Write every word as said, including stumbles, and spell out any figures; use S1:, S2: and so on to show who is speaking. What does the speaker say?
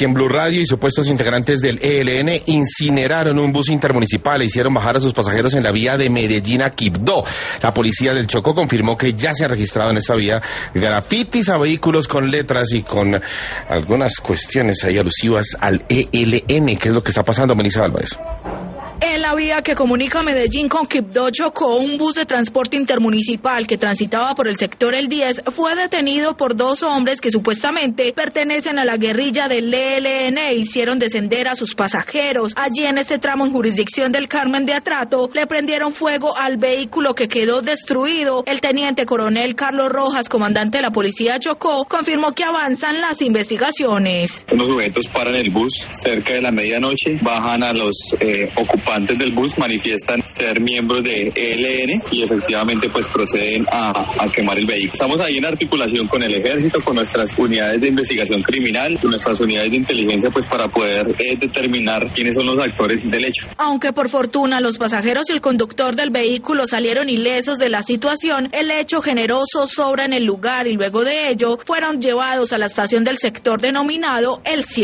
S1: aquí en Blue Radio y supuestos integrantes del E L N incineraron un bus intermunicipal e hicieron bajar a sus pasajeros en la vía de Medellín a Quibdó. La policía del Chocó confirmó que ya se ha registrado en esta vía grafitis a vehículos con letras y con algunas cuestiones ahí alusivas al E L N. ¿Qué es lo que está pasando, Melissa Álvarez?
S2: En la vía que comunica Medellín con Quibdó, Chocó, un bus de transporte intermunicipal que transitaba por el sector El diez fue detenido por dos hombres que supuestamente pertenecen a la guerrilla del E L N e hicieron descender a sus pasajeros. Allí en este tramo en jurisdicción del Carmen de Atrato le prendieron fuego al vehículo que quedó destruido. El teniente coronel Carlos Rojas, comandante de la policía Chocó, confirmó que avanzan las investigaciones.
S3: Unos sujetos paran el bus cerca de la medianoche, bajan a los eh, ocupantes Antes del bus, manifiestan ser miembros de E L N y efectivamente pues proceden a, a quemar el vehículo. Estamos ahí en articulación con el ejército, con nuestras unidades de investigación criminal, con nuestras unidades de inteligencia pues para poder eh, determinar quiénes son los actores del hecho.
S2: Aunque por fortuna los pasajeros y el conductor del vehículo salieron ilesos de la situación, el hecho generó zozobra en el lugar y luego de ello fueron llevados a la estación del sector denominado El Cielo.